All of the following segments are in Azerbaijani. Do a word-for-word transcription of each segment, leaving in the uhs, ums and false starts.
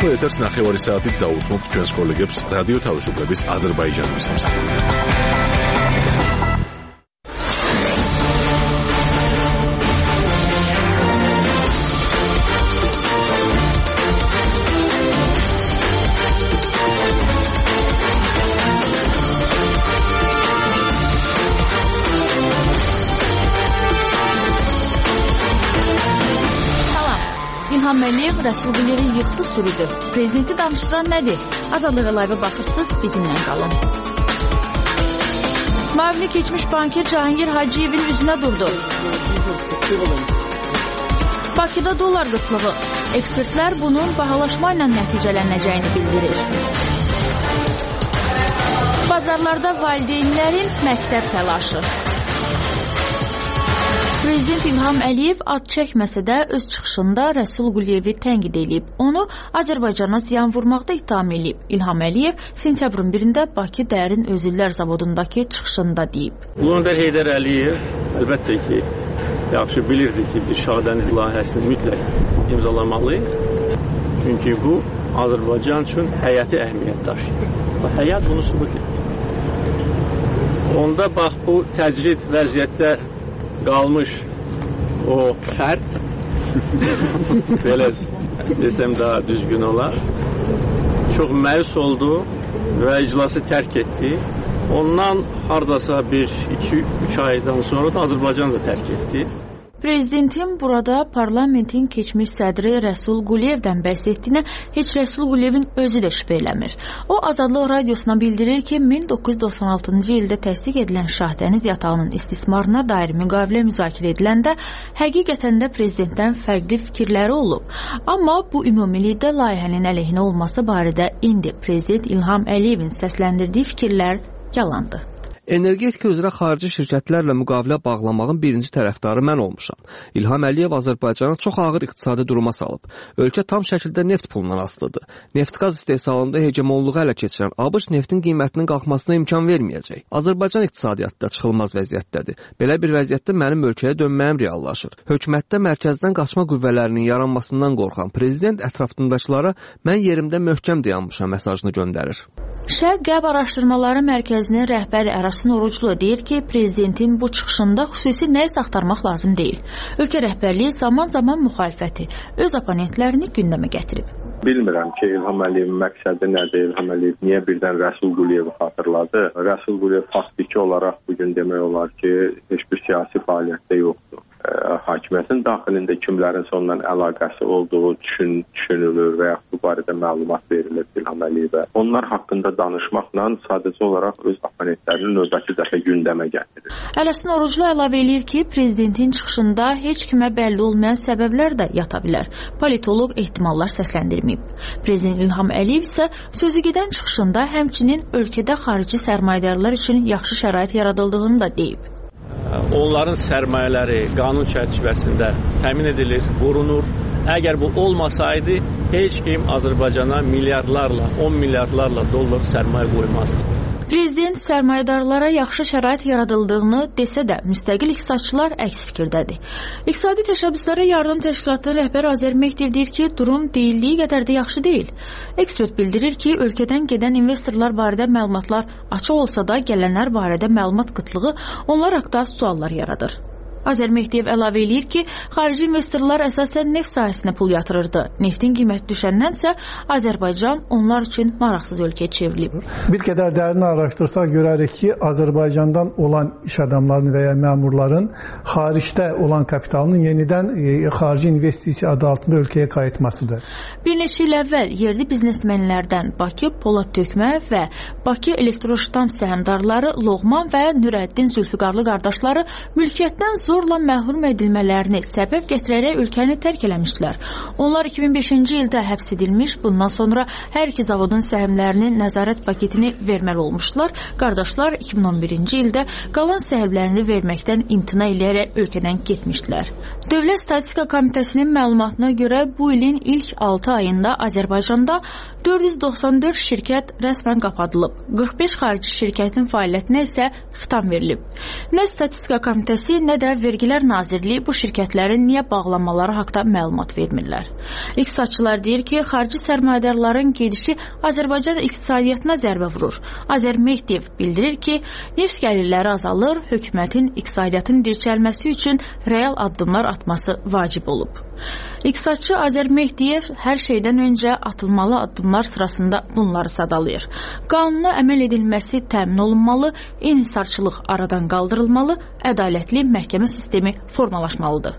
ახლა ეთერს ნახევარი საათით დაუთმობთ ჩვენს კოლეგებს რადიო თავისუფლების აზერბაიჯანის მოსახლეობამ. İlham Əliyev Rəsul Quliyevi yıxdı sürüdü. Prezidenti danışdıran nədir? Azadlığa live baxırsınız, bizimlə qalın. Mavili keçmiş banker Cahangir Hacıyevin üzünə durdu. Bakıda dolar qıtlığı. Ekspertlər bunun bahalaşma ilə nəticələnəcəyini bildirir. Bazarlarda valideynlərin məktəb təlaşı. Prezident İlham Əliyev ad çəkməsə də öz çıxışında Rəsul Quliyevi tənqid edib. Onu Azərbaycana ziyan vurmaqda ittiham edib. İlham Əliyev sentyabrın birində Bakı Dərin Özüllər Zavodundakı çıxışında deyib. Ulu Öndər Heydər Əliyev əlbəttə ki, yaxşı bilirdi ki, bir Şah Dəniz layihəsini mütləq imzalamalıyıq. Çünki bu Azərbaycan üçün həyati əhəmiyyət daşıyır. Həyat bunu sübut edir. Onda bax bu təcrid vəziyyətdə qalmış o şərt belə desəm daha düzgün olar. Çox məyus oldu və iclası tərk etdi. Ondan hardasa bir, iki, üç aydan sonra da Azərbaycan da tərk etdi. Prezidentin burada parlamentin keçmiş sədri Rəsul Quliyevdən bəhs etdiyinə heç Rəsul Quliyevin özü də şübhə eləmir. O, Azadlıq Radiosuna bildirir ki, min doqquz yüz doxsan altıncı ildə təsdiq edilən Şahdəniz yatağının istismarına dair müqavilə müzakirə ediləndə həqiqətən də prezidentdən fərqli fikirləri olub. Amma bu ümumilikdə layihənin əleyhinə olması barədə indi prezident İlham Əliyevin səsləndirdiyi fikirlər yalandır. Energetika üzrə xarici şirkətlərlə müqavilə bağlamağın birinci tərəfdarı mən olmuşam. İlham Əliyev Azərbaycana çox ağır iqtisadi duruma salıb. Ölkə tam şəkildə neft pulundan asılıdır. Neft-qaz istehsalında hegemonluğu ələ keçirən ABŞ neftin qiymətinin qalxmasına imkan verməyəcək. Azərbaycan iqtisadiyyatda çıxılmaz vəziyyətdədir. Belə bir vəziyyətdə mənim ölkəyə dönməyim reallaşır. Hökumətdə mərkəzdən qaçma qüvvələrinin yaranmasından qorxan prezident ətrafındakılara mən yerimdə möhkəm dayanmışam mesajını göndərir. Şərq Qərb Araşdırmaları Mərkəzinin rəhbəri Ərasin Oruclu deyir ki, prezidentin bu çıxışında xüsusi nəyisə axtarmaq lazım deyil. Ölkə rəhbərliyi zaman-zaman müxalifəti, öz oponentlərini gündəmə gətirib. Bilmirəm ki, İlham Əliyevin məqsədi nədir? İlham Əliyev niyə birdən Rəsul Quliyevi xatırladı? Rəsul Quliyev faktiki olaraq bugün demək olar ki, heç bir siyasi fəaliyyətdə yoxdur. Hakimiyyətin daxilində kimlərin ondan əlaqəsi olduğu düşün, düşünülür və yaxud bu barədə məlumat verilir İlham Əliyevə. Onlar haqqında danışmaqla sadəcə olaraq öz oponentlərini növbəti dəfə gündəmə gətirir. Ərasin Oruclu əlavə eləyir ki, prezidentin çıxışında heç kimə bəlli olmayan səbəblər də yata bilər. Politoloq ehtimallar səsləndirməyib. Prezident İlham Əliyev isə sözü gedən çıxışında həmçinin ölkədə xarici sərmayədarlar üçün yaxşı şərait yaradıldığını da deyib. Onların sərmayələri qanun çərçivəsində təmin edilir, qorunur. Əgər bu olmasaydı, heç kim Azərbaycana milyardlarla, on milyardlarla dollar sərmayə qoymazdı. Prezident sərmayədarlara yaxşı şərait yaradıldığını desə də, müstəqil iqtisadçılar əks fikirdədir. İqtisadi təşəbbüslərə yardım təşkilatının rəhbəri Azər Mehdiyev deyir ki, durum deyildiyi qədər də yaxşı deyil. Ekspert bildirir ki, ölkədən gedən investorlar barədə məlumatlar açıq olsa da, gələnlər barədə məlumat qıtlığı onlar haqda suallar yaradır. Azər Mehdiyev əlavə eləyir ki, xarici investorlar əsasən neft sahəsinə pul yatırırdı. Neftin qiyməti düşəndənsə Azərbaycan onlar üçün maraqsız ölkəyə çevrilib. Bir qədər dərin araşdırsaq görərik ki, Azərbaycandan olan iş adamlarının və ya məmurların xaricdə olan kapitalının yenidən e, xarici investisiya adı altında ölkəyə qayıtmasıdır. Bir neçə il əvvəl yerli biznesmenlərdən Bakı Polad Tökmə və Bakı Elektroştam səhmdarları Loğman və Nürəddin Zülfüqarlı qardaşları mülkiyyətdən zor zorla məhrum edilmələrini səbəb gətirərək ölkəni tərk eləmişdilər. Onlar iki min beşinci ildə həbs edilmiş, bundan sonra hər iki zavodun səhmlərinin nəzarət paketini verməli olmuşlar. Qardaşlar iki min on birinci ildə qalan səhmlərini verməkdən imtina eləyərək ölkədən getmişdilər. Dövlət Statistika Komitəsinin məlumatına görə bu ilin ilk altı ayında Azərbaycanda dörd yüz doxsan dörd şirkət rəsmən qapadılıb. qırx beş xarici şirkətin fəaliyyətinə isə xitam verilib. Nə Statistika Komitəsi, nə də Vergilər Nazirliyi bu şirkətlərin niyə bağlanmaları haqqında məlumat vermirlər. İqtisadçılar deyir ki, xarici sərmayədarların gedişi Azərbaycan iqtisadiyyatına zərbə vurur. Azərmehdiyev bildirir ki, neft gəlirləri azalır, hökumətin iqtisadiyyatın dirçəlməsi üçün real addımlar atması vacib olub. İqtisadçı Azərmehdiyev hər şeydən öncə atılmalı addımlar sırasında bunları sadalayır. Qanuna əməl edilməsi təmin olunmalı, inhisarçılıq aradan qaldırılmalı, ədalətli məhkəmə sistemi formalaşmalıdır.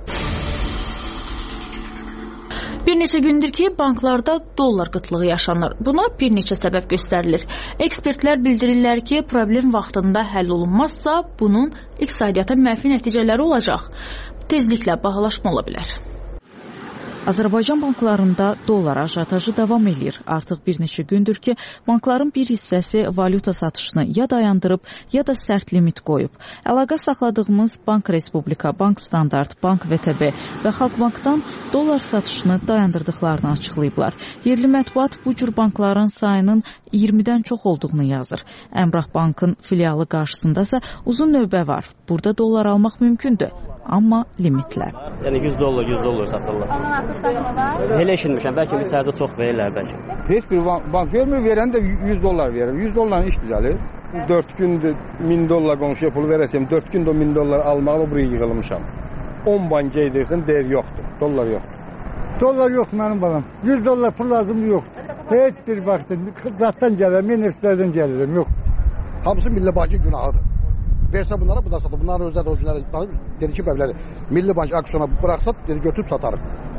Bir neçə gündür ki, banklarda dollar qıtlığı yaşanır. Buna bir neçə səbəb göstərilir. Ekspertlər bildirirlər ki, problem vaxtında həll olunmazsa, bunun iqtisadiyyata mənfi nəticələri olacaq. Tezliklə bahalaşma ola bilər. Azərbaycan banklarında dollar ajotajı davam edir. Artıq bir neçə gündür ki, bankların bir hissəsi valyuta satışını ya dayandırıb, ya da sərt limit qoyub. Əlaqə saxladığımız Bank Respublika, Bank Standart, Bank V T B və Xalqbankdan dollar satışını dayandırdıqlarını açıqlayıblar. Yerli mətbuat bu cür bankların sayının iyirmidən çox olduğunu yazır. Əmrah Bankın filialı qarşısında isə uzun növbə var. Burada dollar almaq mümkündür, amma limitlə. Yəni yüz dollar, yüz dollar satırlar. Ondan artıq satmırlar. Elə eşitmişəm, bəlkə bir sərdə çox verirlər bəlkə. Heç bir bank vermir, verən də yüz dollar verir. yüz dolların iş düzəlir. dörd gündür min dollar qonşuya pulu verəsiyəm, dörd gündə min dollar almağa buraya yığılmışam. on banka edirsən, deyir yoxdur, dollar yoxdur. Dollar yoxdur mənim balam. yüz dollar pul lazım yoxdur. Heç bir vaxtın, zatdan gəlirəm, enerjilərdən gəlirəm, yoxdur. Hamısı Milli Bankın günahıdır. Versə bunlara, bu da satır. Bunların özləri də o günləri dedi ki, bəbləri Milli Bank aksiyona bıraxsa, dedi götürüb satarım.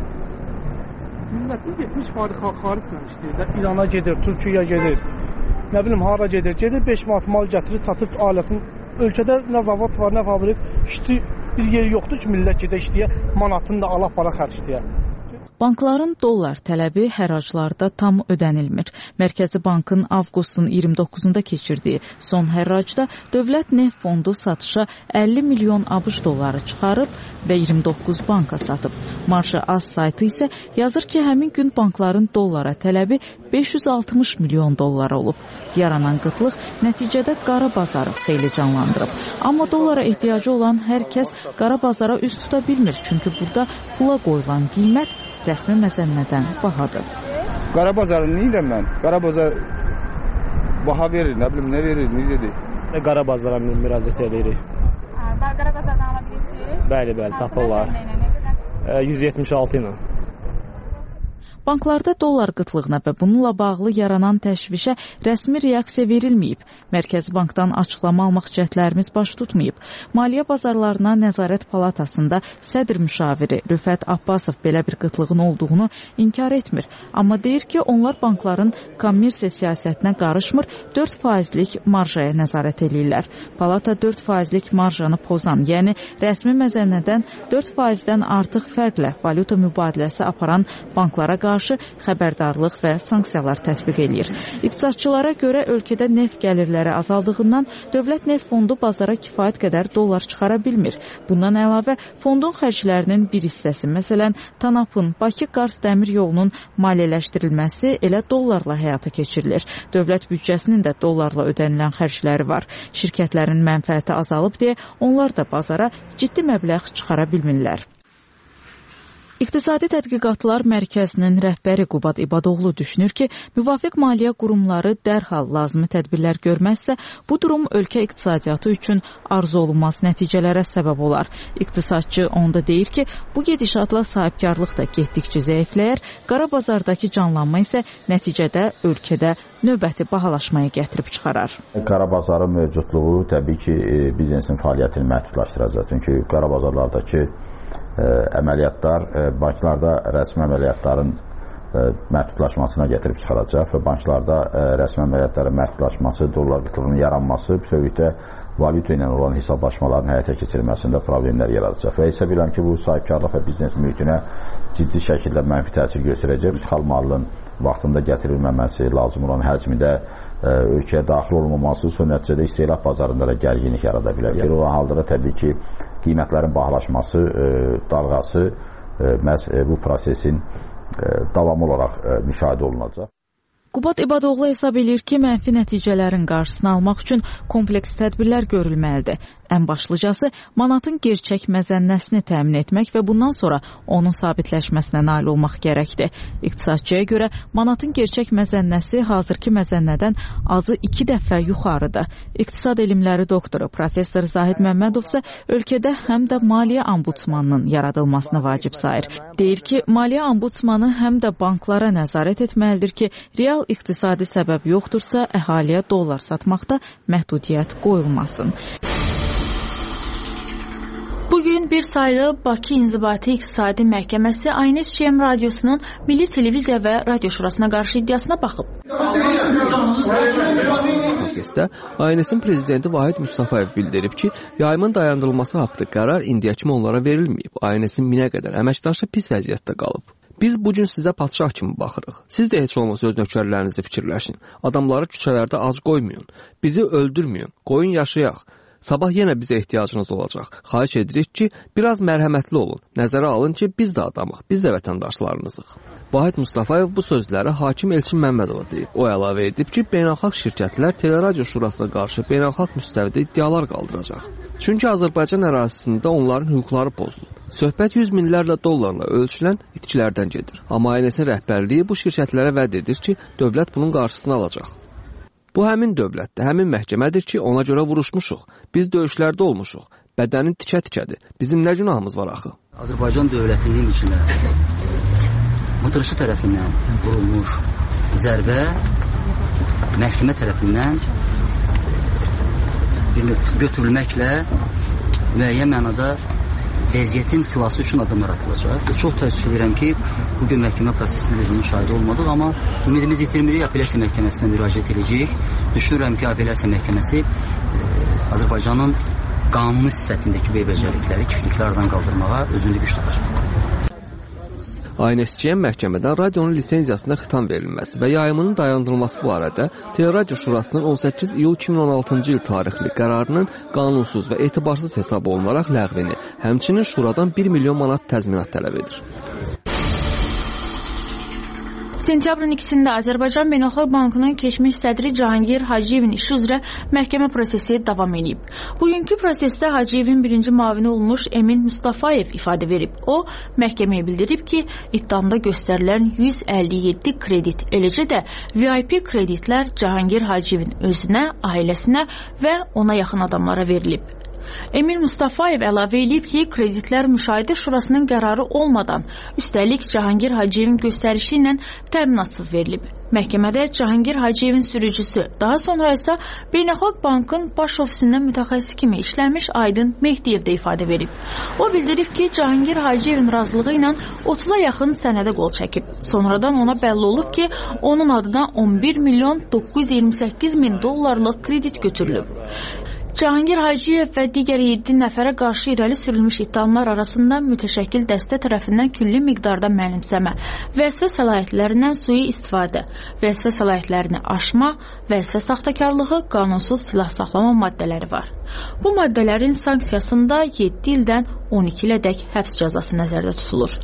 Millətin yetmiş faiz xariclə işləyir. İrana gedir, Türkiyəyə gedir. Nə bilim, hara gedir. Gedir beş manat mal gətirir, satır ailəsini. Ölkədə nə zavod var, nə fabrik. İşçi bir yer yoxdur ki, millət gedə işləyə, manatını da Allah para xərcləyə. Bankların dollar tələbi hərraclarda tam ödənilmir. Mərkəzi Bankın avqustun iyirmi doqquzunda keçirdiyi son hərracda Dövlət Neft Fondu satışa əlli milyon ABŞ dolları çıxarıb və iyirmi doqquz banka satıb. Marşa Az saytı isə yazır ki, həmin gün bankların dollara tələbi beş yüz altmış milyon dollar olub. Yaranan qıtlıq nəticədə qara bazarı xeyli canlandırıb. Amma dollara ehtiyacı olan hər kəs qara bazara üst tuta bilmir, çünki burada pula qoyulan qiymət rəsmi məzəmmədən bahadır. Qara bazarı neyirəm mən? Qara bazar baha verir, nə bilim, nə verir, necədir? Qara bazara müraciət edirik. Qara bazardan ala bilirsiniz? Bəli, bəli, tapırlar. yüz yetmiş altı ilə. Banklarda dollar qıtlığına və bununla bağlı yaranan təşvişə rəsmi reaksiya verilməyib. Mərkəzi Bankdan açıqlama almaq cəhdlərimiz baş tutmayıb. Maliyyə Bazarlarına Nəzarət Palatasında sədr müşaviri Rüfət Abbasov belə bir qıtlığın olduğunu inkar etmir. Amma deyir ki, onlar bankların kommersiya siyasətinə qarışmır, dörd faizlik marjaya nəzarət edirlər. Palata dörd faizlik marjanı pozan, yəni rəsmi məzənnədən dörd faizdən artıq fərqlə valyuta mübadiləsi aparan banklara qarşı qarşı xəbərdarlıq və sanksiyalar tətbiq edir. İqtisadçılara görə ölkədə neft gəlirləri azaldığından Dövlət Neft Fondu bazara kifayət qədər dollar çıxara bilmir. Bundan əlavə fondun xərclərinin bir hissəsi, məsələn, Tanapın Bakı-Qars dəmir yolunun maliyyələşdirilməsi elə dollarla həyata keçirilir. Dövlət büdcəsinin də dollarla ödənilən xərcləri var. Şirkətlərin mənfəəti azalıb deyə onlar da bazara ciddi məbləğ çıxara bilmirlər. İqtisadi Tədqiqatlar Mərkəzinin rəhbəri Qubad İbadoğlu düşünür ki, müvafiq maliyyə qurumları dərhal lazımi tədbirlər görməzsə, bu durum ölkə iqtisadiyyatı üçün arzu olunmaz nəticələrə səbəb olar. İqtisadçı onda deyir ki, bu gedişatla sahibkarlıq da getdikcə zəifləyər, qara bazardakı canlanma isə nəticədə ölkədə növbəti bahalaşmaya gətirib çıxarar. Qara bazarın mövcudluğu təbii ki, biznesin fəaliyyətini məhdudlaşdıracaq. Çünki qara bazarlardakı əməliyyatlar, banklarda rəsmi əməliyyatların məhdudlaşmasına gətirib çıxaracaq və banklarda rəsmi əməliyyatların məhdudlaşması, dollar qıtlığının yaranması, bütövlükdə valyuta ilə olan hesablaşmaların həyata keçirilməsində problemlər yaradacaq. Və hesab edirəm ki, bu sahibkarlıq və biznes mühitinə ciddi şəkildə mənfi təsir göstərəcək. İşğal malının vaxtında gətirilməməsi, lazım olan həcmdə ölkəyə daxil olmaması, son nəticədə istehlak bazarında da gərginlik yarada bilər. Belə olan halda da təbii ki, qiymətlərin bahalaşması, dalğası məhz bu prosesin davamlı olaraq müşahidə olunacaq. Qubad İbadoğlu hesab edir ki, mənfi nəticələrin qarşısını almaq üçün kompleks tədbirlər görülməlidir. Ən başlıcası, manatın gerçək məzənnəsini təmin etmək və bundan sonra onun sabitləşməsinə nail olmaq gərəkdir. İqtisadçıya görə manatın gerçək məzənnəsi hazırki məzənnədən azı iki dəfə yuxarıdır. İqtisad elmləri doktoru professor Zahid Məmmədov isə ölkədə həm də maliyyə ombudsmanının yaradılmasını vacib sayır. Deyir ki, maliyyə ombudsmanı həm də banklara nəzarət etməlidir ki, real iqtisadi səbəb yoxdursa, əhaliyə dollar satmaqda məhdudiyyət qoyulmasın. Bugün bir sayılı Bakı İnzibati İqtisadi Məhkəməsi A N S C M radiosunun Milli Televiziya və Radio Şurasına qarşı iddiasına baxıb. Prosesdə A N S-in prezidenti Vahid Mustafayev bildirib ki, yayımın dayandırılması haqqında qərar indiyə kimi onlara verilməyib. A N S-in minə qədər əməkdaşı pis vəziyyətdə qalıb. Biz bugün sizə padşah kimi baxırıq. Siz də heç olmasa öz nökərlərinizi fikirləşin. Adamları küçələrdə ac qoymayın. Bizi öldürməyin. Qoyun yaşayaq. Sabah yenə bizə ehtiyacınız olacaq. Xahiş edirik ki, biraz mərhəmətli olun. Nəzərə alın ki, biz də adamıq, biz də vətəndaşlarınızıq. Vahid Mustafayev bu sözləri hakim Elçin Məmmədova deyib. O əlavə edib ki, beynəlxalq şirkətlər Teleradio Şurasına qarşı beynəlxalq müstəvidə iddialar qaldıracaq. Çünki Azərbaycan ərazisində onların hüquqları pozulub. Söhbət yüz minlərlə dollarla ölçülən itkilərdən gedir. Amma A N S-in rəhbərliyi bu şirkətlərə vəd edir ki, dövlət bunun qarşısını alacaq. Bu həmin dövlətdə, həmin məhkəmədir ki, ona görə vuruşmuşuq. Biz döyüşlərdə olmuşuq. Bədənin tikə-tikədir. Bizim nə günahımız var axı? Azərbaycan dövlətinin içində oturuşu tərəfindən vurulmuş zərbə məhkəmə tərəfindən götürülməklə müəyyən mənada vəziyyətin xilası üçün adımlar atılacaq. Çox təəssüf edirəm ki, bugün məhkəmə prosesində biz müşahidə olmadıq, amma ümidimiz itirmirik, apellyasiya məhkəməsinə müraciət edəcəyik. Düşünürəm ki, apellyasiya məhkəməsi e, Azərbaycanın qanuni sifətindəki bu becərlikləri, kifliklərdən qaldırmağa özündə güc tutacaq. A N S C M məhkəmədən radionun lisenziyasına xitam verilməsi və yayımının dayandırılması barədə Teleradio Şurasının on səkkiz iyul iki min on altıncı il tarixli qərarının qanunsuz və etibarsız hesab olunaraq ləğvini, həmçinin Şuradan bir milyon manat təzminat tələb edir. Sentyabrın ikisində Azərbaycan Beynəlxalq Bankının keçmiş sədri Cahangir Hacıyevin işi üzrə məhkəmə prosesi davam edib. Bugünkü prosesdə Hacıyevin birinci müavini olmuş Emin Mustafayev ifadə verib. O, məhkəməyə bildirib ki, iddiamda göstərilən yüz əlli yeddi kredit, eləcə də V I P kreditlər Cahangir Hacıyevin özünə, ailəsinə və ona yaxın adamlara verilib. Emir Mustafayev əlavə edib ki, kreditlər müşahidə şurasının qərarı olmadan, üstəlik Cahangir Hacıyevin göstərişi ilə təminatsız verilib. Məhkəmədə Cahangir Hacıyevin sürücüsü, daha sonra isə Beynəlxalq Bankın baş ofisindən mütəxəssis kimi işləmiş Aydın Mehdiyev də ifadə verib. O bildirib ki, Cahangir Hacıyevin razılığı ilə otuza yaxın sənədə qol çəkib. Sonradan ona bəlli olub ki, onun adına on bir milyon doqquz yüz iyirmi səkkiz min dollarlıq kredit götürülüb. Cahangir Hacıyev və digər yeddi nəfərə qarşı irəli sürülmüş ittihamlar arasında mütəşəkkil dəstə tərəfindən külli miqdarda mənimsəmə, vəzifə səlahiyyətlərindən sui istifadə, vəzifə səlahiyyətlərini aşma, vəzifə saxtakarlığı, qanunsuz silah saxlama maddələri var. Bu maddələrin sanksiyasında yeddi ildən on iki ilədək həbs cəzası nəzərdə tutulur.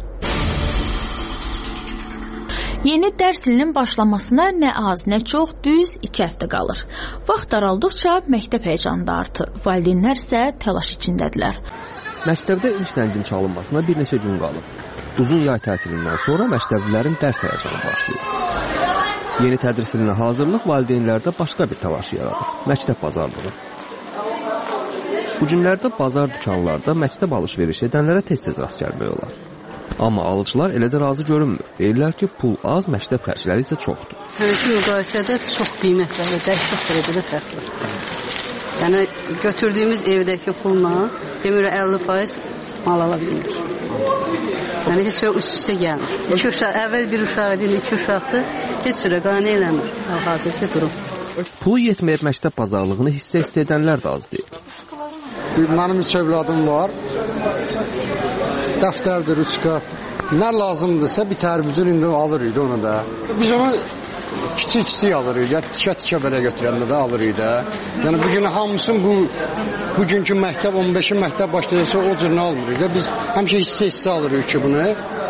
Yeni dərs ilinin başlamasına nə az, nə çox düz iki həftə qalır. Vaxt daraldıqca məktəb həyecanı da artır. Valideynlər isə təlaş içindədirlər. Məktəbdə ilk zəngin çalınmasına bir neçə gün qalıb. Uzun yay tətilindən sonra məktəblilərin dərs həyəcanı başlayır. Yeni tədris ilinə hazırlıq valideynlərdə başqa bir təlaşı yaradır. Məktəb bazarlığı. Bu günlərdə bazar dükanlarda məktəb alış-veriş edənlərə tez-tez rast gəlmək olar. Amma alıcılar elə də razı görünmür. Deyirlər ki, pul az, məktəb xərcləri isə çoxdur. Həmki müqayisədə çox qiymətli, dəhşət dərəcədə fərqli. Yəni, götürdüyümüz evdəki pulla demirə əlli faiz mal ala bilmirik. Yəni heç cürə üst-üstə gəlmir. İki uşaq, əvvəl bir uşaq idi, iki uşaqdır. Heç cürə qane eləmir. Hazırki durum. Pulu yetməyib məktəb bazarlığını hissə-hissə edənlər də az deyil. Mənim üç evladım var. Dəftərdir, rüçka. Nə lazımdırsa bir tərbiyyədən indi alırıq onu da. Biz onu kiçik-kiçik alırıq. Ya tikə-tikə belə götürəndə də alırıq da. Yəni bu gün hamısını bu bugünkü məktəb on beşinci məktəb başlayırsa o cür nə almırıq da. Biz həmişə hissə-hissə alırıq ki bunu.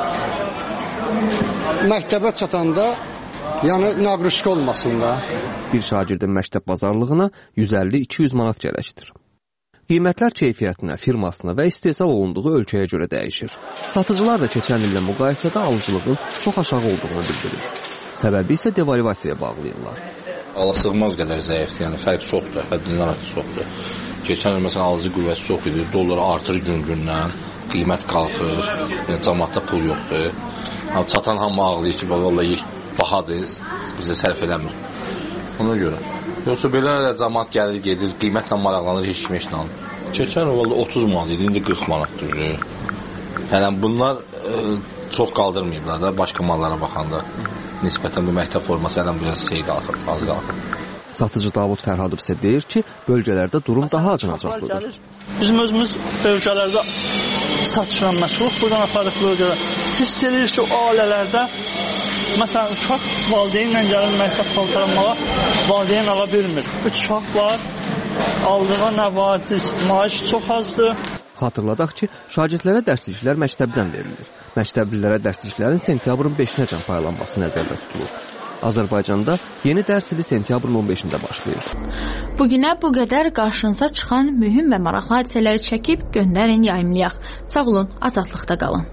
Məktəbə çatanda yəni naqrüska olmasın da. Bir şagirdin məktəb bazarlığına yüz əlli iki yüz manat gərəkdir. Qiymətlər keyfiyyətinə, firmasına və istehsal olunduğu ölkəyə görə dəyişir. Satıcılar da keçən illə müqayisədə alıcılığın çox aşağı olduğunu bildirir. Səbəbi isə devalvasiyaya bağlayırlar. Alasığmaz qədər zəifdir, yəni fərq çoxdur, həddindən artıq çoxdur. Keçən il məsələn alıcı qüvvəsi çox idi, dollar artır gün-gündən, qiymət qalxır, yəni cəmaatda pul yoxdur. Yəni, çatan hamı ağlayır ki, vallahi bahadır, bizə sərf eləmir. Ona görə. Yoxsa belə cəmaat gəlir, gedir, qiymətlə maraqlanır, heç kim heç nə alır. Keçən il otuz manat idi, indi qırx manatdır. Yəni bunlar e, çox qaldırmayıblar da başqa mallara baxanda. Nisbətən bu məktəb forması ilə biraz şey qalxır, az qalxır. Satıcı Davud Fərhadov isə deyir ki, bölgələrdə durum daha acınacaqlıdır. Bizim özümüz bölgələrdə satışla məşğuluq, buradan aparıq bölgələr. Hiss edirik ki, o ailələrdə məsələn, uşaq valideynlə gəlir məktəb paltarlanmağa, valideyn ala bilmir. Üç uşaq var, aldığı nə vacib, maaş çox azdır. Xatırladaq ki, şagirdlərə dərsliklər məktəbdən verilir. Məktəblilərə dərsliklərin sentyabrın beşinəcən paylanması nəzərdə tutulur. Azərbaycanda yeni dərs ili sentyabrın on beşində başlayır. Bugünə bu qədər qarşınıza çıxan mühüm və maraqlı hadisələri çəkib göndərin yayımlayaq. Sağ olun, azadlıqda qalın.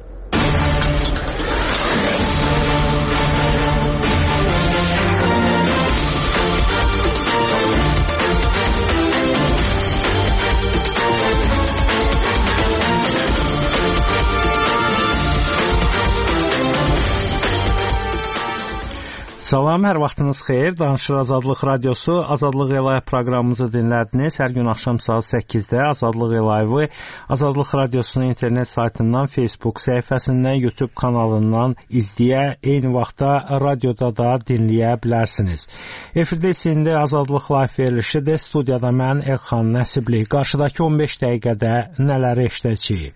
Salam, hər vaxtınız xeyir. Danışır Azadlıq Radiosu. Azadlıq Live proqramımızı dinlədiniz. Hər gün axşam saat səkkizdə Azadlıq Live-ı Azadlıq Radiosunun internet saytından, Facebook səhifəsindən, YouTube kanalından izləyə, eyni vaxtda radioda da dinləyə bilərsiniz. Efirdə isə indi Azadlıq Live verilişidir. Studiyada mən Elxan Nəsibli. Qarşıdakı on beş dəqiqədə nələri eşidəcəyik?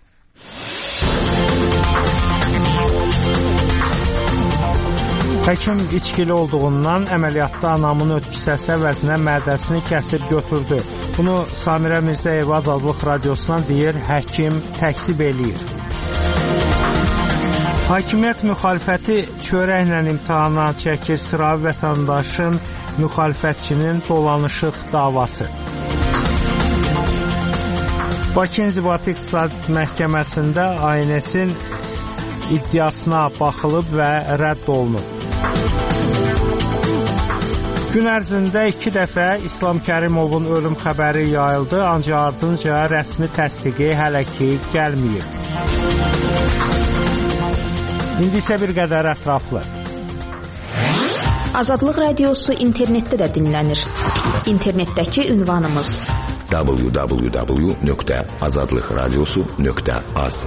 Həkim içkili olduğundan əməliyyatda anamın ötküsəsə vəzinə mədəsini kəsib götürdü. Bunu Samirə Mirzəyeva Azadlıq Radiosuna deyir, həkim təksib eləyir. Hakimiyyət müxalifəti çörəklə imtihana çəkir, sıravi vətəndaşın müxalifətçinin dolanışıq davası. Bakı İnzibati İqtisad Məhkəməsində A N S-in iddiasına baxılıb və rədd olunub. Gün ərzində iki dəfə İslam Kərimovun ölüm xəbəri yayıldı, ancaq ardınca rəsmi təsdiqi hələ ki gəlməyib. İndi isə bir qədər ətraflı. Azadlıq Radiosu internetdə də dinlənir. İnternetdəki ünvanımız w w w nöqtə azadlıqradiosu nöqtə az.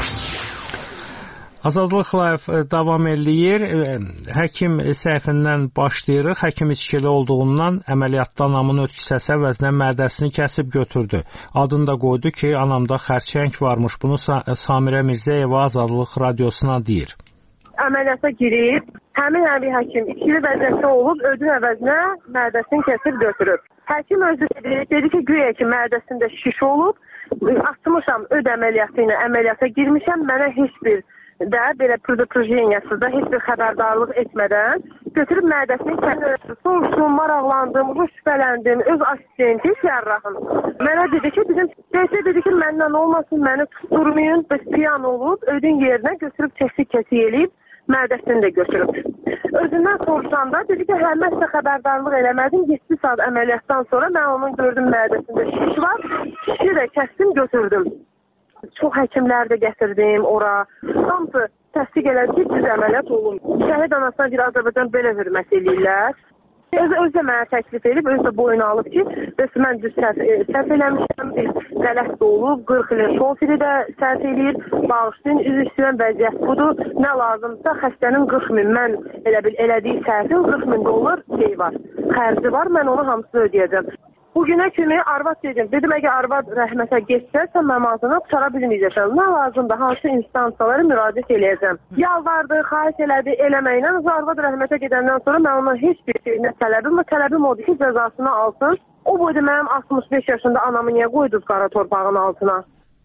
Azadlıq Live davam eləyir. Həkim səhvindən başlayırıq. Həkim içkili olduğundan əməliyyatda anamın ötküsəsə vəzinə mədəsini kəsib götürdü. Adını da qoydu ki, anamda xərçəng varmış. Bunu Samirə Mirzəyeva Azadlıq Radiosuna deyir. Əməliyyata girib, həmin həmin həkim içkili vəziyyətdə olub, ödün əvəzinə mədəsini kəsib götürüb. Həkim özü dedi, dedi ki, güya ki, mədəsində şiş olub, açmışam öd əməliyyatı ilə əməliyyata girmişəm, mənə heç bir də belə projeniyasız da heç bir xəbərdarlıq etmədən götürüb mədəsini kəsib. Soruşdum, maraqlandım, şübhələndim, öz asistenti cərrahım. Mənə dedi ki, bizim deysə dedi ki, məndən olmasın, məni tutturmayın, bəs piyan olub, ödün yerinə götürüb kəsik-kəsik eləyib, mədəsini də götürüb. Özündən soruşanda dedi ki, hə, mən sizə xəbərdarlıq eləmədim, yeddi saat əməliyyatdan sonra mən onun gördüm mədəsində şiş var, şişi də kəsdim, götürdüm. Çox həkimlər də gətirdim ora. Hamısı təsdiq elədi ki, düz əməliyyat olunur. Şəhid anasına bir Azərbaycan belə hörmət eləyirlər. Özü özü də mənə təklif edib, özü də boyun alıb ki, bəs mən düz səhv, səhv eləmişəm, bir qələt də olub, qırx ilin şofiri də səhv eləyir, bağışlayın, üzr istəyirəm, vəziyyət budur, nə lazımsa xəstənin qırx min, mən elə bil elədiyi səhvin qırx min dollar şey var, xərci var, mən onu hamısını ödəyəcəm. Bugünə kimi arvad dedim, dedim əgər arvad rəhmətə geçsə, sən mənim ağzına qutara bilməyəcəksən. Nə lazımdır, hansı instansiyalara müraciət eləyəcəm. Yalvardı, xahiş elədi, eləməklə. Arvad rəhmətə gedəndən sonra mən ona heç bir şeyinə tələbim və tələbim odur ki, cəzasını alsın. O boyda mənim altmış beş yaşında anamı niyə qoydunuz qara torpağın altına?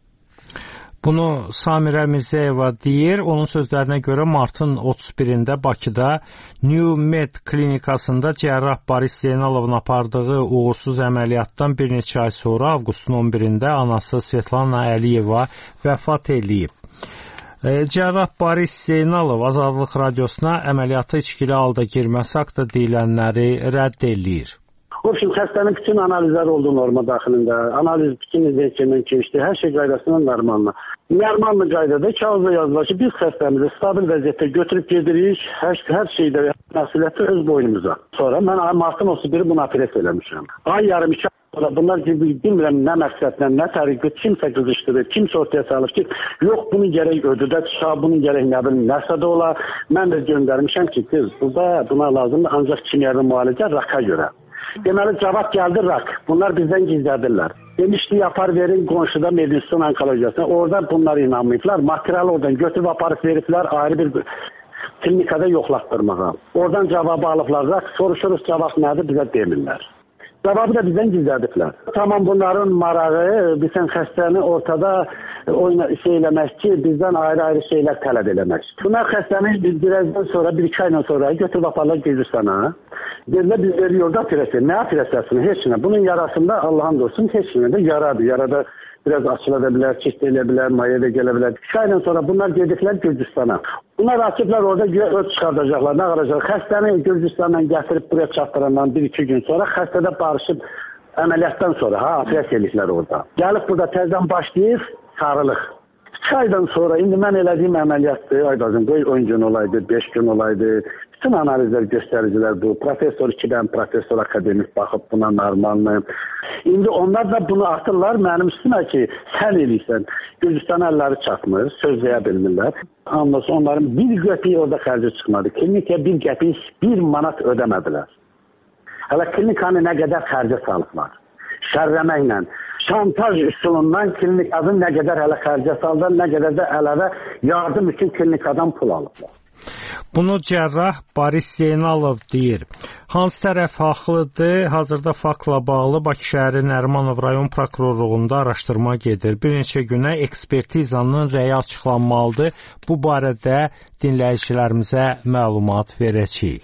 Bunu Samirə Mirzəyeva deyir. Onun sözlərinə görə martın otuz birində Bakıda New Med klinikasında cərrah Boris Zeynalovun apardığı uğursuz əməliyyatdan bir neçə ay sonra avqustun on birində anası Svetlana Əliyeva vəfat eləyib. Cərrah Boris Zeynalov Azadlıq Radiosuna əməliyyata içkili halda girməsi haqqında deyilənləri rədd eləyir. O üçün xəstənin bütün analizlər oldu norma daxilində. Analiz bütün izləyicindən keçdi. Hər şey qaydasından normalına. Normallı qaydada kağızda yazılır ki, biz xəstəmizi stabil vəziyyətdə götürüb gedirik. Hər, hər şeydə məsuliyyəti öz boynumuza. Sonra mən martın otuz biri bunu apres eləmişəm. Ay yarım iki sonra bunlar bilmirəm nə məqsədlə, nə təriqə, kimsə qızışdırır, kimsə ortaya salır ki, yox bunu gərək ödüdə çıxar, bunu gərək nə bilim, nəsə də ola. Mən də göndərmişəm ki, qız, burada buna lazımdır ancaq kimyəvi müalicə raka görə. Deməli cavab gəldi rak. Bunlar bizdən gizlədirlər. Demişdi yapar verin qonşuda medinson onkologiyasına. Orada bunlar inanmayıblar. Materialı oradan götürüb aparıb veriblər ayrı bir klinikada yoxlatdırmağa. Oradan cavabı alıblar rak. Soruşuruz cavab nədir bizə demirlər. Cavabı da bizdən gizlədiblər. Tamam bunların marağı bizdən xəstəni ortada oyna şey eləmək ki, bizdən ayrı-ayrı şeylər tələb eləmək. Bunlar xəstəni biz birazdan sonra, bir iki aydan sonra götürüb aparlar Gürcüstana. Dedilər biz veriyor da operasiya. Nə operasiyasını? Heç nə. Bunun yarasında Allah'ın olsun heç nə də yaradır. Yarada biraz açıla da bilər, çift elə bilər, maya da gələ bilər. İki aydan sonra bunlar gediblər Gürcüstana. Bunlar açıblar orada öz çıxardacaqlar, nə qaracaq. Xəstəni Gürcüstandan gətirib buraya çatdırandan bir iki gün sonra xəstədə barışıb əməliyyatdan sonra ha operasiya eləklər orada. Gəlib burada təzədən başlayıb sarılıq. İki aydan sonra indi mən elədiyim əməliyyatdır. Aydazım qoy on gün olaydı, beş gün olaydı. Bütün analizlər, göstəricilər bu. Profesör ikidən profesör akademik baxıb buna normalmı? İndi onlar da bunu atırlar mənim üstümə ki, sən eləyirsən. Gürcüstan əlləri çatmır, söz deyə bilmirlər. Anlasın onların bir qəpiyi orada xərci çıxmadı. Klinikaya bir qəpiyi, bir manat ödəmədilər. Hələ klinikanı nə qədər xərcə salıblar. Şərləməklə, şantaj üsulundan klinikasını nə qədər hələ xərcə saldılar, nə qədər də əlavə yardım üçün klinikadan pul alıblar. Bunu cərrah Boris Zeynalov deyir. Hansı tərəf haqlıdır? Hazırda faktla bağlı Bakı şəhəri Nərimanov rayon prokurorluğunda araşdırma gedir. Bir neçə günə ekspertizanın rəyi açıqlanmalıdır. Bu barədə dinləyicilərimizə məlumat verəcəyik.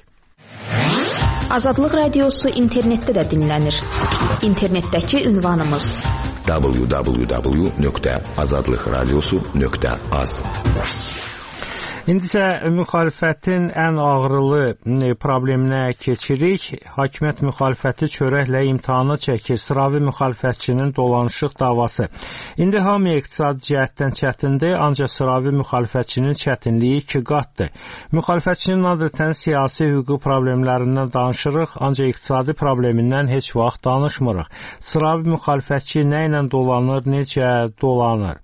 Azadlıq Radiosu internetdə də dinlənir. İnternetdəki ünvanımız w w w nöqtə azadlıq radiosu nöqtə az. İndi isə müxalifətin ən ağrılı probleminə keçirik. Hakimiyyət müxalifəti çörəklə imtahana çəkir. Sıravi müxalifətçinin dolanışıq davası. İndi hamıya iqtisadi cəhətdən çətindir, ancaq sıravi müxalifətçinin çətinliyi iki qatdır. Müxalifətçinin adətən siyasi hüquqi problemlərindən danışırıq, ancaq iqtisadi problemindən heç vaxt danışmırıq. Sıravi müxalifətçi nə ilə dolanır, necə dolanır?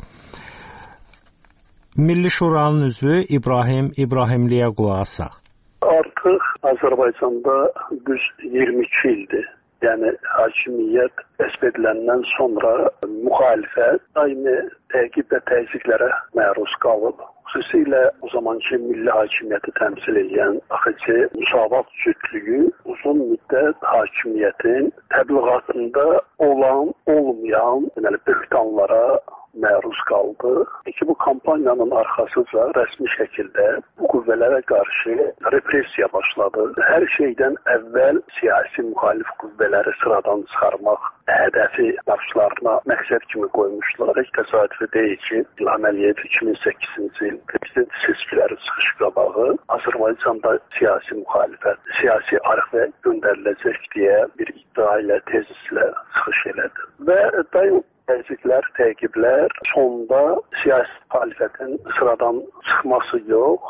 Milli Şuranın üzvü İbrahim İbrahimliyə qulaq asaq. Artıq Azərbaycanda düz iyirmi iki ildir. Yəni hakimiyyət kəsb ediləndən sonra müxalifət daimi təqib və təzyiqlərə məruz qalıb. Xüsusilə o zamanki milli hakimiyyəti təmsil edən A X C Müsavat cütlüyü uzun müddət hakimiyyətin təbliğatında olan, olmayan deməli, böhtanlara məruz qaldı. Ki bu kampaniyanın arxasıca rəsmi şəkildə bu qüvvələrə qarşı repressiya başladı. Hər şeydən əvvəl siyasi müxalif qüvvələri sıradan çıxarmaq hədəfi başlarına məqsəd kimi qoymuşlar. Heç təsadüfi deyil ki, İlham Əliyev iki min səkkizinci il prezident seçkiləri çıxış qabağı Azərbaycanda siyasi müxalifət, siyasi arxivə göndəriləcək deyə bir iddia ilə, tezislə çıxış elədi. Və daim təzyiqlər, təqiblər sonunda siyasi müxalifətin sıradan çıxması yox,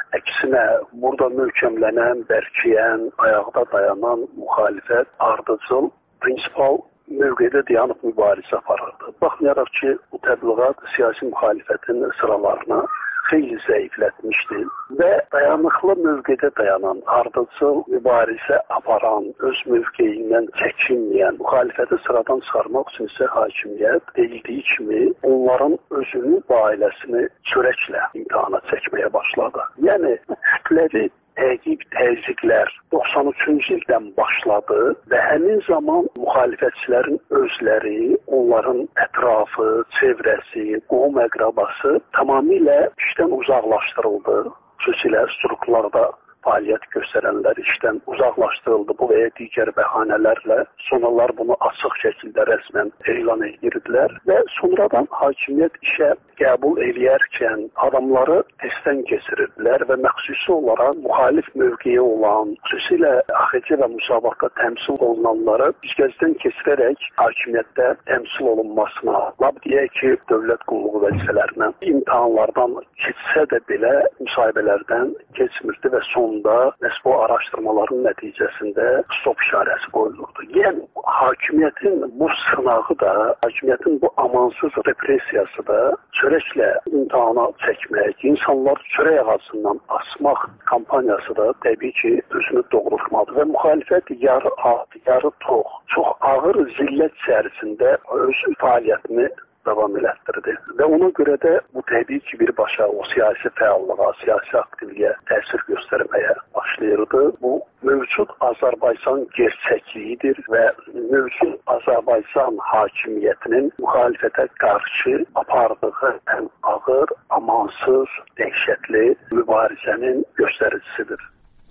Əksinə, burada möhkəmlənən, bərkiyən, ayaqda dayanan müxalifət ardıcıl, prinsipal mövqedə dayanıb mübarizə aparırdı. Baxmayaraq ki, bu təbliğat siyasi müxalifətin sıralarına xeyli zəiflətmişdi və dayanıqlı mövqedə dayanan, ardıcıl mübarizə aparan, öz mövqeyindən çəkinməyən müxalifəti sıradan çıxarmaq üçün isə hakimiyyət deyildiyi kimi onların özünü və ailəsini çörəklə imtihana çəkməyə başladı. Yəni, kütləvi təqib, təzyiqlər doxsan üçüncü ildən başladı və həmin zaman müxalifətçilərin özləri, onların ətrafı, çevrəsi, qohum əqrabası tamamilə işdən uzaqlaşdırıldı. Xüsusilə strukturlarda fəaliyyət göstərənlər işdən uzaqlaşdırıldı bu və ya digər bəhanələrlə. Sonralar bunu açıq şəkildə rəsmən elan edirdilər və sonradan hakimiyyət işə qəbul eləyərkən adamları testdən keçirirdilər və məxsusi olaraq müxalif mövqeyi olan, xüsusilə A X C və müsabiqədə təmsil olunanları üzgəcdən keçirərək hakimiyyətdə təmsil olunmasına, lab deyək ki, dövlət qulluğu vəzifələrinə imtahanlardan keçsə də belə müsahibələrdən keçmirdi və sonunda məhz bu araşdırmaların nəticəsində stop işarəsi qoyulurdu. Yəni, hakimiyyətin bu sınağı da, hakimiyyətin bu amansız repressiyası da çörəklə imtihana çəkmək, insanlar çörək ağacından asmaq kampaniyası da təbii ki, özünü doğrultmadı və müxalifət yarı ağ, yarı tox, çox ağır zillət içərisində öz fəaliyyətini davam elətdirdi. Və ona görə də bu təbii ki, birbaşa o siyasi fəallığa, siyasi aktivliyə təsir göstərməyə başlayırdı. Bu mövcud Azərbaycan gerçəkliyidir və mövcud Azərbaycan hakimiyyətinin müxalifətə qarşı apardığı ən ağır, amansız, dəhşətli mübarizənin göstəricisidir.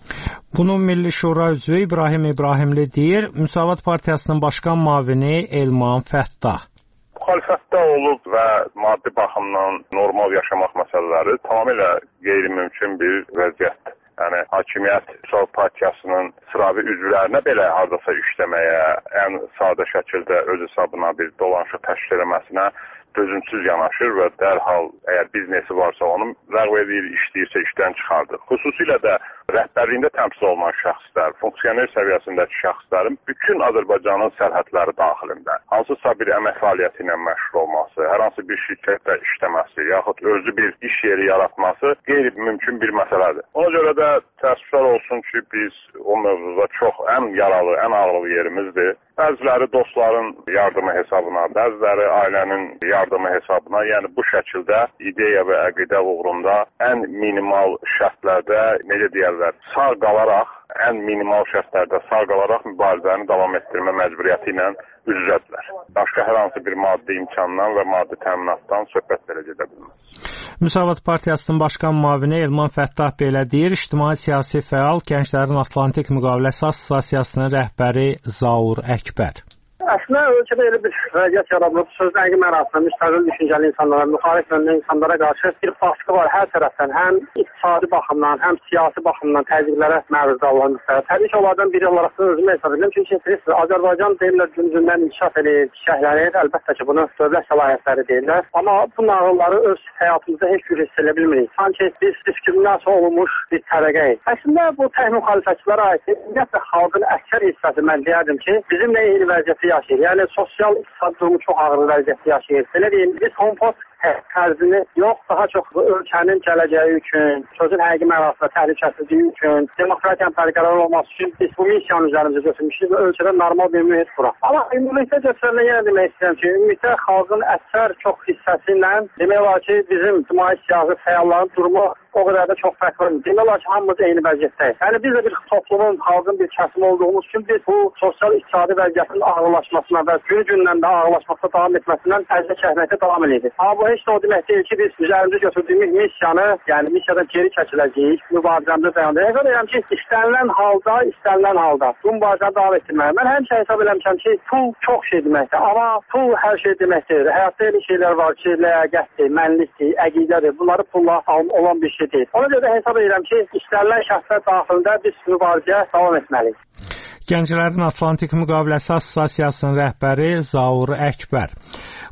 Bunu Milli Şura üzvü İbrahim İbrahimli deyir. Müsavat Partiyasının başqan müavini Elman Fəttah. Müxalifətdə olub və maddi baxımdan normal yaşamaq məsələləri tamamilə qeyri-mümkün bir vəziyyətdir. Yəni, hakimiyyət Müsavat Partiyasının sıravi üzvlərinə belə hardasa işləməyə, ən sadə şəkildə öz hesabına bir dolanışıq təşkil etməsinə dözümsüz yanaşır və dərhal əgər biznesi varsa onu ləğv edir, işləyirsə işdən çıxardır. Xüsusilə də rəhbərliyində təmsil olunan şəxslər, funksioner səviyyəsindəki şəxslərin bütün Azərbaycanın sərhədləri daxilində hansısa bir əmək fəaliyyəti ilə məşğul olması, hər hansı bir şirkətdə işləməsi, yaxud özü bir iş yeri yaratması qeyri-mümkün bir məsələdir. Ona görə də təəssüflər olsun ki, biz o mövzuda çox ən yaralı, ən ağırlı yerimizdir. Bəziləri dostların yardımı hesabına, bəziləri ailənin yardımı hesabına, yəni bu şəkildə ideya və əqidə uğrunda ən minimal şərtlərdə, necə deyərlər, sağ qalaraq, ən minimal şərtlərdə sağ qalaraq mübarizəni davam etdirmə məcburiyyəti ilə üz-üzədirlər. Başqa hər hansı bir maddi imkandan və maddi təminatdan söhbət belə gedə bilməz. Müsavat Partiyasının başqan müavini Elman Fəttah belə deyir. İctimai siyasi fəal Gənclərin Atlantik Müqaviləsi Assosiasiyasının rəhbəri Zaur Əkbər. Əslində ölkədə elə bir vəziyyət yaradılıb, sözün həqiqi mənasında müstəqil düşüncəli insanlara, müxalif yönlü insanlara qarşı bir baskı var hər tərəfdən, həm iqtisadi baxımdan, həm siyasi baxımdan təzyiqlərə məruz qalan müstəqil. Təbii ki, onlardan biri olaraq özümü hesab edirəm, çünki Azərbaycan deyirlər gün-gündən inkişaf edir, çiçəklənir, əlbəttə ki, bunu dövlət səlahiyyətləri deyirlər. Amma bu nağılları öz həyatımızda heç bir hiss edə bilmirik. Sanki biz diskriminasiya olunmuş bir təbəqəyik. Əslində bu tək müxalifətçilərə aid, ümumiyyətlə xalqın əksər hissəsi mən deyərdim ki, bizimlə eyni vəziyyəti yaşayır. Yəni sosial iqtisadi durumu çox ağır vəziyyətdə yaşayır. Belə deyim, biz kompot tərzini yox, daha çox ölkənin gələcəyi üçün, sözün həqiqi mənasında təhlükəsizliyi üçün, demokratiyanın bərqərar olması üçün biz bu missiyanı üzərimizə götürmüşük və ölkədə normal bir mühit quraq. Amma ümumilikdə göstərilən yenə demək istəyirəm ki, ümumilikdə xalqın əksər çox hissəsi ilə demək olar ki, bizim ictimai siyasi fəalların durumu o qədər də çox fərqlidir. Demək olar ki, hamımız eyni vəziyyətdəyik. Yəni biz də bir toplumun, xalqın bir kəsimi olduğumuz üçün biz bu sosial-iqtisadi vəziyyətin ağırlaşmasına və günü-gündən də ağırlaşmasına davam etməsindən əziyyət çəkməkdə davam edirik. Amma bu heç də o demək deyil ki, biz üzərimizə götürdüyümüz missiyanı, yəni missiyadan geri çəkiləcəyik, mübarizəmizə dayandırıq. Hesab edirəm ki, istənilən halda, istənilən halda bu mübarizəni davam etdirməyə. Mən həmişə hesab edirəm ki, pul çox şey deməkdir, amma pul hər şey demək deyil. Həyatda elə şeylər var ki, ləyaqətdir, mənlikdir, əqidədir. Bunları pulla olan bir şey deyil. Ona görə də hesab edirəm ki, istənilən şəxslər daxilində biz mübarizəyə davam etməliyik. Gənclərin Atlantik Müqaviləsi Assosiasiyasının rəhbəri Zaur Əkbər.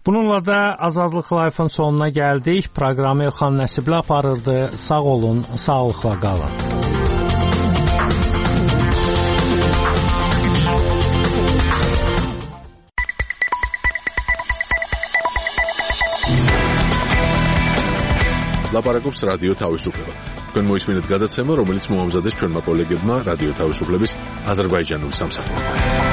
Bununla da Azadlıq Live-ın sonuna gəldik. Proqramı Elxan Nəsibli aparırdı. Sağ olun, sağlıqla qalın. ლაპარაკობს რადიო თავისუფლება. თქვენ მოისმინეთ გადაცემა, რომელიც მოამზადეს ჩვენმა კოლეგებმა რადიო თავისუფლების აზერბაიჯანულ სამსახურთან.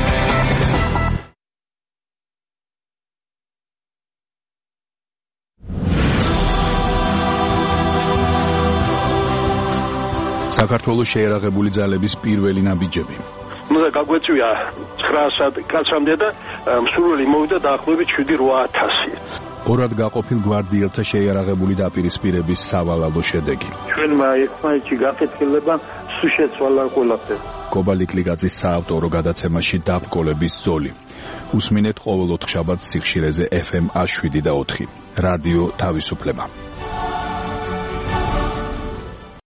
საქართველოს შეერაღებული ძალების პირველი ნაბიჯები. უნდა გაგვეწვია ცხრა საათი კაცამდე და მსურველი მოვიდა დაახლოებით შვიდი რვა ათასი. ორად გაყოფილ გვარდიელთა შეიარაღებული დაპირისპირების სავალალო შედეგი. ჩვენმა ერთმანეთში გაკეთილება სულ შეცვალა ყველაფერი. კობალიკ ლიგაძის საავტორო გადაცემაში დაბრკოლების ზოლი. უსმინეთ ყოველ ოთხშაბათს სიხშირეზე ეფ ემ ას შვიდი და ოთხი. რადიო თავისუფლება.